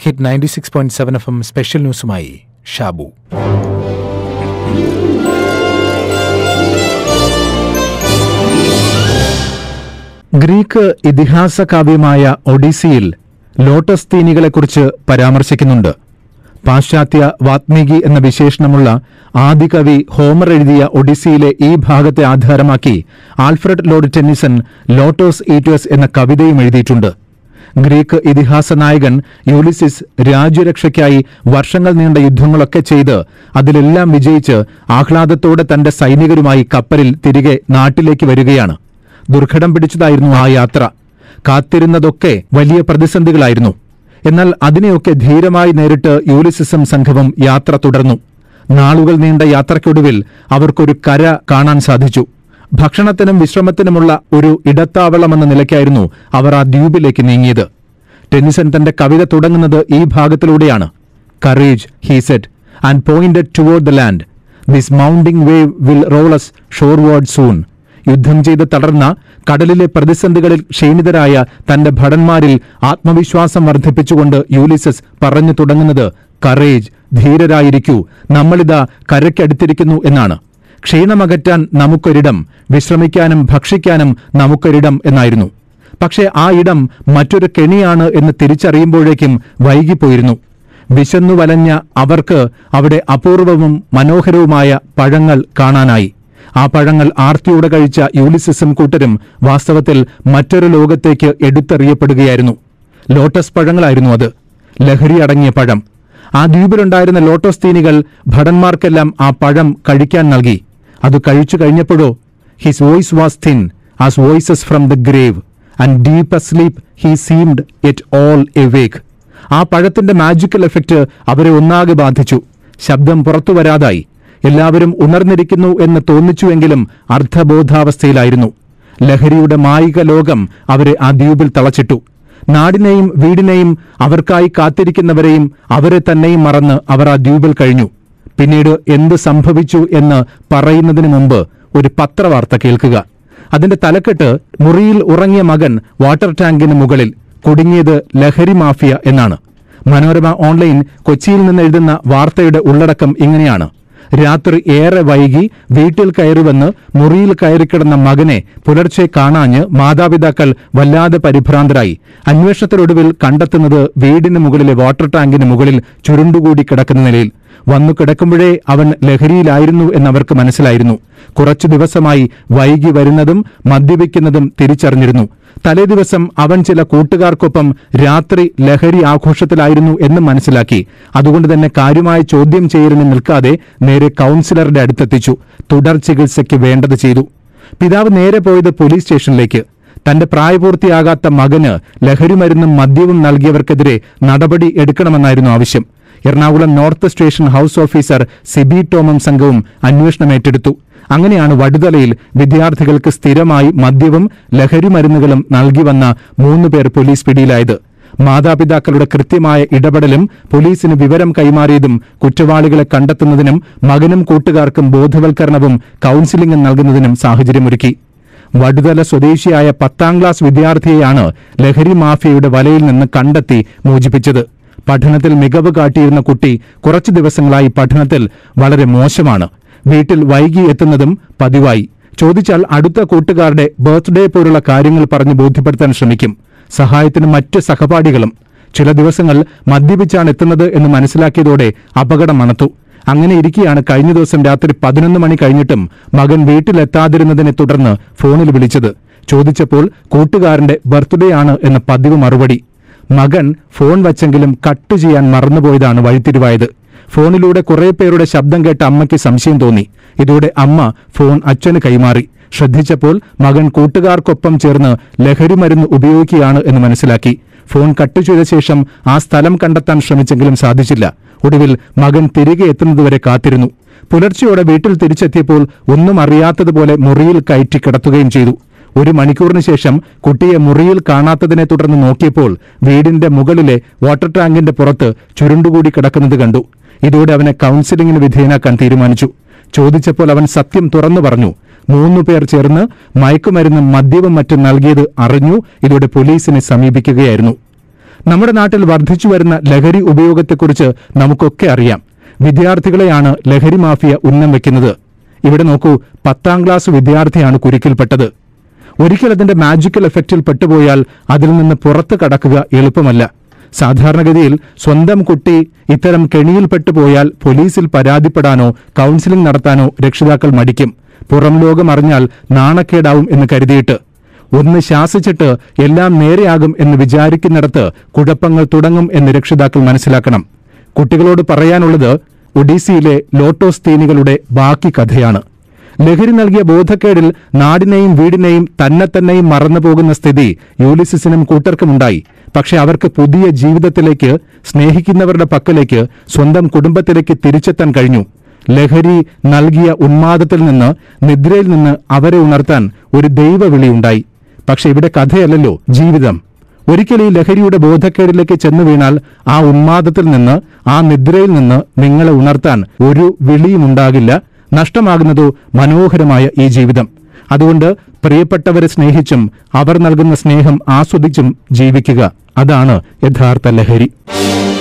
Hit 96.7 FM special ന്യൂസുമായി Shabu. Greek ഇതിഹാസ കാവ്യമായ ഒഡീസിയിൽ ലോട്ടസ് തീനികളെക്കുറിച്ച് പരാമർശിക്കുന്നുണ്ട്. പാശ്ചാത്യ വാത്മീകി എന്ന വിശേഷണമുള്ള ആദികവി ഹോമർ എഴുതിയ ഒഡീസിയിലെ ഈ ഭാഗത്തെ ആധാരമാക്കി Alfred Lord Tennyson Lotus Eaters എന്ന കവിതയും എഴുതിയിട്ടുണ്ട്. ഗ്രീക്ക് ഇതിഹാസ നായകൻ യൂലിസിസ് രാജ്യരക്ഷയ്ക്കായി വർഷങ്ങൾ നീണ്ട യുദ്ധങ്ങളൊക്കെ ചെയ്ത് അതിലെല്ലാം വിജയിച്ച് ആഹ്ലാദത്തോടെ തന്റെ സൈനികരുമായി കപ്പലിൽ തിരികെ നാട്ടിലേക്ക് വരികയാണ്. ദുർഘടം പിടിച്ചതായിരുന്നു ആ യാത്ര. കാത്തിരുന്നതൊക്കെ വലിയ പ്രതിസന്ധികളായിരുന്നു. എന്നാൽ അതിനെയൊക്കെ ധീരമായി നേരിട്ട് യൂലിസിസും സംഘവും യാത്ര തുടർന്നു. നാളുകൾ നീണ്ട യാത്രയ്ക്കൊടുവിൽ അവർക്കൊരു കര കാണാൻ സാധിച്ചു. ഭക്ഷണത്തിനും വിശ്രമത്തിനുമുള്ള ഒരു ഇടത്താവളമെന്ന നിലയ്ക്കായിരുന്നു അവർ ആ ദ്വീപിലേക്ക് നീങ്ങിയത്. ടെന്നിസൺ തന്റെ കവിത തുടങ്ങുന്നത് ഈ ഭാഗത്തിലൂടെയാണ്. Courage, he said, and pointed toward the land. This mounting wave will roll us shoreward soon. യുദ്ധം ചെയ്ത് തളർന്ന കടലിലെ പ്രതിസന്ധികളിൽ ക്ഷീണിതരായ തന്റെ ഭടന്മാരിൽ ആത്മവിശ്വാസം വർദ്ധിപ്പിച്ചുകൊണ്ട് യൂലിസസ് പറഞ്ഞു തുടങ്ങുന്നത് കറേജ്, ധീരരായിരിക്കൂ, നമ്മളിതാ കരയ്ക്കടുത്തിരിക്കുന്നു എന്നാണ്. ക്ഷീണമകറ്റാൻ നമുക്കൊരിടം, വിശ്രമിക്കാനും ഭക്ഷിക്കാനും നമുക്കൊരിടം എന്നായിരുന്നു. പക്ഷേ ആ ഇടം മറ്റൊരു കെണിയാണ് എന്ന് തിരിച്ചറിയുമ്പോഴേക്കും വൈകിപ്പോയിരുന്നു. വിശന്നു വലഞ്ഞ അവർക്ക് അവിടെ അപൂർവവും മനോഹരവുമായ പഴങ്ങൾ കാണാനായി. ആ പഴങ്ങൾ ആർത്തിയോടെ കഴിച്ച യൂലിസിസും കൂട്ടരും വാസ്തവത്തിൽ മറ്റൊരു ലോകത്തേക്ക് എടുത്തെറിയപ്പെടുകയായിരുന്നു. ലോട്ടസ് പഴങ്ങളായിരുന്നു അത്, ലഹരി അടങ്ങിയ പഴം. ആ ദ്വീപിലുണ്ടായിരുന്ന ലോട്ടസ് തീനികൾ ഭടന്മാർക്കെല്ലാം ആ പഴം കഴിക്കാൻ നൽകി. അത് കഴിച്ചു കഴിഞ്ഞപ്പോഴോ his voice was thin as voices from the grave and deep asleep he seemed it all awake. ആ പഴത്തിന്റെ മാജിക്കൽ എഫക്റ്റ് അവരെ ഒന്നാകെ ബാധിച്ചു. ശബ്ദം പുറത്തുവരാതായി. എല്ലാവരും ഉണർന്നിരിക്കുന്നു എന്ന് തോന്നിച്ചുവെങ്കിലും അർദ്ധബോധാവസ്ഥയിലായിരുന്നു. ലഹരിയുടെ മായിക ലോകം അവരെ ആ ദ്വീപിൽ തളച്ചിട്ടു. നാടിനെയും വീടിനെയും അവർക്കായി കാത്തിരിക്കുന്നവരെയും അവരെ തന്നെയും മറന്ന് അവർ ആ ദ്വീപിൽ കഴിഞ്ഞു. പിന്നീട് എന്ത് സംഭവിച്ചു എന്ന് പറയുന്നതിന് മുമ്പ് ഒരു പത്രവാർത്ത കേൾക്കുക. അതിന്റെ തലക്കെട്ട് മുറിയിൽ ഉറങ്ങിയ മകൻ വാട്ടർ ടാങ്കിന് മുകളിൽ, കുടുങ്ങിയത് ലഹരി മാഫിയ എന്നാണ്. മനോരമ ഓൺലൈൻ കൊച്ചിയിൽ നിന്ന് എഴുതുന്ന വാർത്തയുടെ ഉള്ളടക്കം ഇങ്ങനെയാണ്: രാത്രി ഏറെ വൈകി വീട്ടിൽ കയറുവന്ന് മുറിയിൽ കയറിക്കിടന്ന മകനെ പുലർച്ചെ കാണാഞ്ഞ് മാതാപിതാക്കൾ വല്ലാതെ പരിഭ്രാന്തരായി. അന്വേഷണത്തിനൊടുവിൽ കണ്ടെത്തുന്നത് വീടിന് മുകളിലെ വാട്ടർ ടാങ്കിന് മുകളിൽ ചുരുണ്ടുകൂടി കിടക്കുന്ന നിലയിൽ. വന്നു കിടക്കുമ്പോഴേ അവൻ ലഹരിയിലായിരുന്നു എന്നവർക്ക് മനസ്സിലായിരുന്നു. കുറച്ചു ദിവസമായി വൈകി വരുന്നതും മദ്യപിക്കുന്നതും തിരിച്ചറിഞ്ഞിരുന്നു. തലേദിവസം അവൻ ചില കൂട്ടുകാർക്കൊപ്പം രാത്രി ലഹരി ആഘോഷത്തിലായിരുന്നു എന്ന് മനസ്സിലാക്കി. അതുകൊണ്ട് തന്നെ കാര്യമായ ചോദ്യം ചെയ്യലിന് നിൽക്കാതെ നേരെ കൌൺസിലറുടെ അടുത്തെത്തിച്ചു. തുടർ ചികിത്സയ്ക്ക് വേണ്ടത് ചെയ്തു. പിതാവ് നേരെ പോയത് പോലീസ് സ്റ്റേഷനിലേക്ക്. തന്റെ പ്രായപൂർത്തിയാകാത്ത മകന് ലഹരിമരുന്നും മദ്യവും നൽകിയവർക്കെതിരെ നടപടി എടുക്കണമെന്നായിരുന്നു ആവശ്യം. Ernakulam north station house officer Sibi ടോമും സംഘവും അന്വേഷണം ഏറ്റെടുത്തു. അങ്ങനെയാണ് വടുതലയിൽ വിദ്യാർത്ഥികൾക്ക് സ്ഥിരമായി മദ്യവും ലഹരിമരുന്നുകളും നൽകിവന്ന 3 പേർ പോലീസ് പിടിയിലായത്. മാതാപിതാക്കളുടെ കൃത്യമായ ഇടപെടലും പോലീസിന് വിവരം കൈമാറിയതും കുറ്റവാളികളെ കണ്ടെത്തുന്നതിനും മകനും കൂട്ടുകാർക്കും ബോധവൽക്കരണവും കൌൺസിലിംഗും നൽകുന്നതിനും സാഹചര്യമൊരുക്കി. വടുതല സ്വദേശിയായ 10ാം ക്ലാസ് വിദ്യാർത്ഥിയെയാണ് ലഹരി മാഫിയയുടെ വലയിൽ നിന്ന് കണ്ടെത്തി മോചിപ്പിച്ചത്. പഠനത്തിൽ മികവ് കാട്ടിയിരുന്ന കുട്ടി കുറച്ചു ദിവസങ്ങളായി പഠനത്തിൽ വളരെ മോശമാണ്. വീട്ടിൽ വൈകി എത്തുന്നതും പതിവായി. ചോദിച്ചാൽ അടുത്ത കൂട്ടുകാരുടെ ബർത്ത്ഡേ പോലുള്ള കാര്യങ്ങൾ പറഞ്ഞ് ബോധ്യപ്പെടുത്താൻ ശ്രമിക്കും. സഹായത്തിന് മറ്റ് സഹപാഠികളും. ചില ദിവസങ്ങൾ മദ്യപിച്ചാണ് എത്തുന്നത് എന്ന് മനസ്സിലാക്കിയതോടെ അപകടം മണത്തു. അങ്ങനെ ഇരിക്കെയാണ് കഴിഞ്ഞ ദിവസം രാത്രി 11 മണി കഴിഞ്ഞിട്ടും മകൻ വീട്ടിലെത്താതിരുന്നതിനെ തുടർന്ന് ഫോണിൽ വിളിച്ചത്. ചോദിച്ചപ്പോൾ കൂട്ടുകാരന്റെ ബർത്ത്ഡേ ആണ് എന്ന പതിവ് മറുപടി. മകൻ ഫോൺ വച്ചെങ്കിലും കട്ട് ചെയ്യാൻ മറന്നുപോയതാണ് വഴിത്തിരിവായത്. ഫോണിലൂടെ കുറെ പേരുടെ ശബ്ദം കേട്ട അമ്മയ്ക്ക് സംശയം തോന്നി. ഇതോടെ അമ്മ ഫോൺ അച്ഛന് കൈമാറി. ശ്രദ്ധിച്ചപ്പോൾ മകൻ കൂട്ടുകാർക്കൊപ്പം ചേർന്ന് ലഹരിമരുന്ന് ഉപയോഗിക്കുകയാണ് എന്ന് മനസ്സിലാക്കി. ഫോൺ കട്ട് ചെയ്ത ശേഷം ആ സ്ഥലം കണ്ടെത്താൻ ശ്രമിച്ചെങ്കിലും സാധിച്ചില്ല. ഒടുവിൽ മകൻ തിരികെ എത്തുന്നതുവരെ കാത്തിരുന്നു. പുലർച്ചെയോടെ വീട്ടിൽ തിരിച്ചെത്തിയപ്പോൾ ഒന്നും അറിയാത്തതുപോലെ മുറിയിൽ കയറ്റി കിടത്തുകയും ചെയ്തു. 1 മണിക്കൂറിന് ശേഷം കുട്ടിയെ മുറിയിൽ കാണാത്തതിനെ തുടർന്ന് നോക്കിയപ്പോൾ വീടിന്റെ മുകളിലെ വാട്ടർ ടാങ്കിന്റെ പുറത്ത് ചുരുണ്ടുകൂടി കിടക്കുന്നത് കണ്ടു. ഇതോടെ അവനെ കൌൺസിലിംഗിന് വിധേയനാക്കാൻ തീരുമാനിച്ചു. ചോദിച്ചപ്പോൾ അവൻ സത്യം തുറന്നു പറഞ്ഞു. 3 പേർ ചേർന്ന് മയക്കുമരുന്നും മദ്യവും മറ്റും നൽകിയത് അറിഞ്ഞു. ഇതോടെ പോലീസിനെ സമീപിക്കുകയായിരുന്നു. നമ്മുടെ നാട്ടിൽ വർദ്ധിച്ചു വരുന്ന ലഹരി ഉപയോഗത്തെക്കുറിച്ച് നമുക്കൊക്കെ അറിയാം. വിദ്യാർത്ഥികളെയാണ് ലഹരി മാഫിയ ഉന്നം വെക്കുന്നത്. ഇവിടെ നോക്കൂ, 10ാം ക്ലാസ് വിദ്യാർത്ഥിയാണ് കുരുക്കിൽപ്പെട്ടത്. ഒരിക്കൽ അതിന്റെ മാജിക്കൽ എഫക്റ്റിൽ പെട്ടുപോയാൽ അതിൽ നിന്ന് പുറത്തു കടക്കുക എളുപ്പമല്ല. സാധാരണഗതിയിൽ സ്വന്തം കുട്ടി ഇത്തരം കെണിയിൽപ്പെട്ടുപോയാൽ പോലീസിൽ പരാതിപ്പെടാനോ കൌൺസിലിംഗ് നടത്താനോ രക്ഷിതാക്കൾ മടിക്കും. പുറം ലോകം അറിഞ്ഞാൽ നാണക്കേടാവും എന്ന് കരുതിയിട്ട്. ഒന്ന് ശാസിച്ചിട്ട് എല്ലാം നേരെയാകും എന്ന് വിചാരിക്കുന്നിടത്ത് കുഴപ്പങ്ങൾ തുടങ്ങും എന്ന് രക്ഷിതാക്കൾ മനസ്സിലാക്കണം. കുട്ടികളോട് പറയാനുള്ളത് ഒഡീസിയിലെ ലോട്ടോസ് തീനികളുടെ ബാക്കി കഥയാണ്. ലഹരി നൽകിയ ബോധക്കേടിൽ നാടിനെയും വീടിനെയും തന്നെയും മറന്നുപോകുന്ന സ്ഥിതി യൂലിസിസിനും കൂട്ടർക്കുമുണ്ടായി. പക്ഷെ അവർക്ക് പുതിയ ജീവിതത്തിലേക്ക്, സ്നേഹിക്കുന്നവരുടെ പക്കലേക്ക്, സ്വന്തം കുടുംബത്തിലേക്ക് തിരിച്ചെത്താൻ കഴിഞ്ഞു. ലഹരി നൽകിയ ഉന്മാദത്തിൽ നിന്ന്, നിദ്രയിൽ നിന്ന് അവരെ ഉണർത്താൻ ഒരു ദൈവവിളിയുണ്ടായി. പക്ഷെ ഇവിടെ കഥയല്ലല്ലോ, ജീവിതം. ഒരിക്കൽ ഈ ലഹരിയുടെ ബോധക്കേടിലേക്ക് ചെന്നു വീണാൽ ആ ഉന്മാദത്തിൽ നിന്ന്, ആ നിദ്രയിൽ നിന്ന് നിങ്ങളെ ഉണർത്താൻ ഒരു വിളിയുമുണ്ടാകില്ല. നഷ്ടമാകുന്നതോ മനോഹരമായ ഈ ജീവിതം. അതുകൊണ്ട് പ്രിയപ്പെട്ടവരെ സ്നേഹിച്ചും അവർ നൽകുന്ന സ്നേഹം ആസ്വദിച്ചും ജീവിക്കുക. അതാണ് യഥാർത്ഥ ലഹരി.